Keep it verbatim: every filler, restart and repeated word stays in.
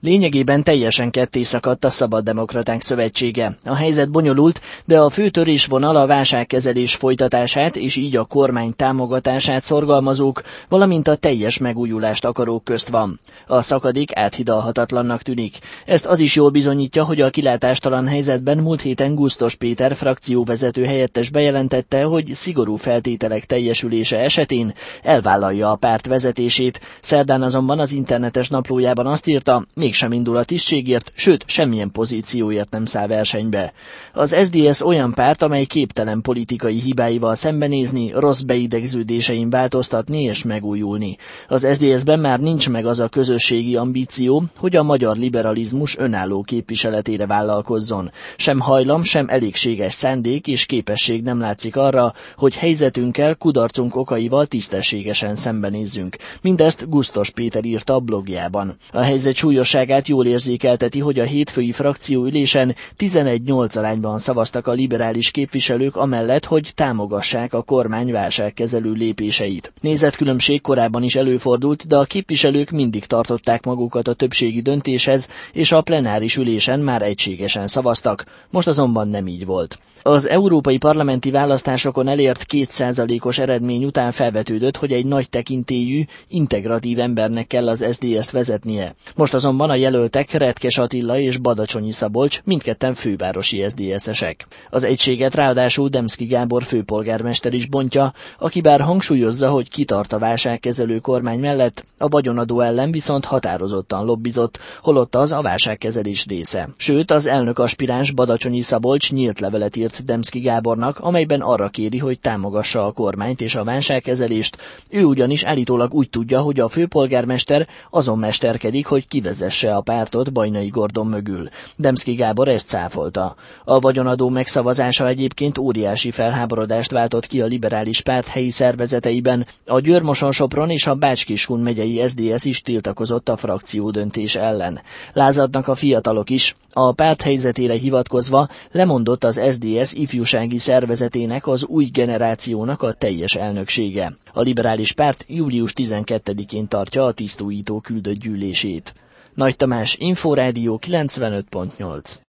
Lényegében teljesen kettészakadt a Szabaddemokraták Szövetsége. A helyzet bonyolult, de a fő törésvonal a válságkezelés folytatását és így a kormány támogatását szorgalmazók, valamint a teljes megújulást akarók közt van. A szakadék áthidalhatatlannak tűnik. Ezt az is jól bizonyítja, hogy a kilátástalan helyzetben múlt héten Gusztos Péter frakcióvezető helyettes bejelentette, hogy szigorú feltételek teljesülése esetén elvállalja a párt vezetését. Szerdán azonban az internetes naplójában azt írta, mégsem indul a tisztségért, sőt, semmilyen pozícióért nem száll versenybe. Az es zé dé es olyan párt, amely képtelen politikai hibáival szembenézni, rossz beidegződésein változtatni és megújulni. Az es zé dé es-ben már nincs meg az a közösségi ambíció, hogy a magyar liberalizmus önálló képviseletére vállalkozzon. Sem hajlam, sem elégséges szándék és képesség nem látszik arra, hogy helyzetünkkel, kudarcunk okaival tisztességesen szembenézzünk. Mindezt Gusztos Péter írta a blogjában. A helyzet súlyosságát jól érzékelteti, hogy a hétfői frakcióülésen tizenegy nyolc arányban szavaztak a liberális képviselők amellett, hogy támogassák a kormány válságkezelő lépéseit. Nézetkülönbség korábban is előfordult, de a képviselők mindig tartották magukat a többségi döntéshez, és a plenáris ülésen már egységesen szavaztak. Most azonban nem így volt. Az európai parlamenti választásokon elért két százalékos eredmény után felvetődött, hogy egy nagy tekintélyű, integratív embernek kell az es zé dé es-t vezetnie. Most azonban a jelöltek Retkes Attila és Badacsonyi Szabolcs mindketten fővárosi es zé dé es-esek. Az egységet ráadásul Demszky Gábor főpolgármester is bontja, aki bár hangsúlyozza, hogy kitart a válságkezelő kormány mellett, a vagyonadó ellen viszont határozottan lobbizott, holott az a válságkezelés része. Sőt, az elnök aspiráns Badacsonyi Szabolcs nyílt levelet írt Demszky Gábornak, amelyben arra kéri, hogy támogassa a kormányt és a válságkezelést. Ő ugyanis állítólag úgy tudja, hogy a főpolgármester azon mesterkedik, hogy kivezesse a pártot Bajnai Gordon mögül. Demszky Gábor ezt cáfolta. A vagyonadó megszavazása egyébként óriási felháborodást váltott ki a liberális párt helyi szervezeteiben. A Győr-Moson-Sopron és a Bács-Kiskun megyei es zé dé es is tiltakozott a frakció döntés ellen. Lázadnak a fiatalok is. A párt helyzetére hivatkozva lemondott az es zé dé es ifjúsági szervezetének, az új generációnak a teljes elnöksége. A liberális párt július tizenkettedikén tartja a tisztújító küldött gyűlését. Nagy Tamás, Inforádió kilencvenöt pont nyolc.